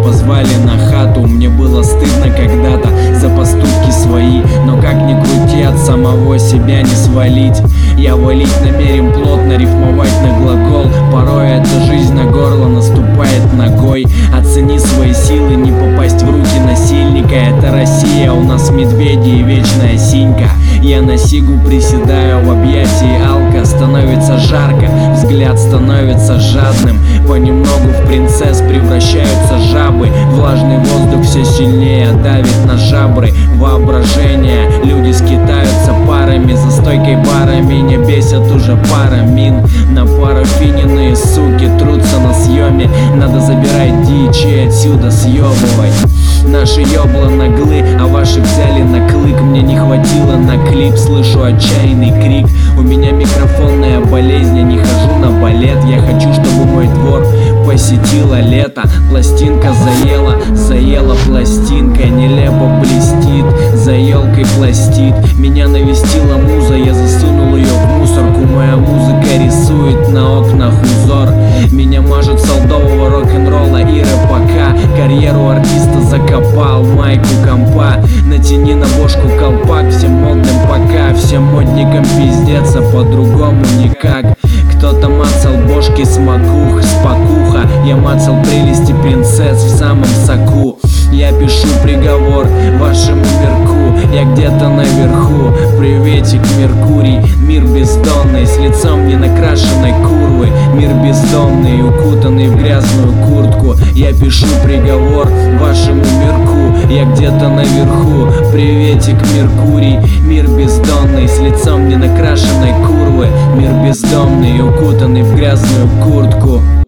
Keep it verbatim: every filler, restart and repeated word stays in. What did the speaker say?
позвали на хату. Мне было стыдно когда-то за поступки свои, но как ни крути, от самого себя не свалить. Я валить намерен плотно, рифмовать на глагол. Порой эта жизнь на горло наступает ногой. Оцени свои силы, не попасть в руки насильника. Это Россия, у нас медведи и вечная синька. Я на сигу приседаю в объятии алка. Становится жарко, взгляд становится жадным. Понемногу в принцесс превращаются жабы. Влажный воздух все сильнее давит на жабры. Воображение, люди скитаются парами. За стойкой бара меня бесят уже пара мин. На парафиненные суки трутся на съеме. Надо забирать дичь и отсюда съебывать. Наши ёбла наглы, а ваши взяли на клык. Мне не хватило на клип, слышу отчаянный крик. У меня микрофонная болезнь, я не хожу на балет. Я хочу, чтобы мой двор посетило лето. Пластинка заела, заела пластинка. Нелепо блестит, за елкой пластит. Меня навестила муза, я засунул ее в мусорку. Моя музыка рисует на окнах узор. Меня мажет солдового рок-н-ролла и рэпака. Карьеру артиста закопал, майку компа. Натяни на бошку колпак, всем модным пока. Всем модникам пиздец, а по-другому никак. Кто-то мацал бошки с макух, с пакуха. Я мацал прелести принцесс в самом соку. Я пишу приговор вашему мирку. Я где-то наверху. Приветик, Меркурий. Мир бездонный, с лицом не накрашенной курвы. Мир бездомный, укутанный в грязную куртку. Я пишу приговор вашему мирку. Я где-то наверху. Приветик, Меркурий. Мир бездонный, с лицом не накрашенной курвы. Мир бездомный, укутанный в грязную куртку.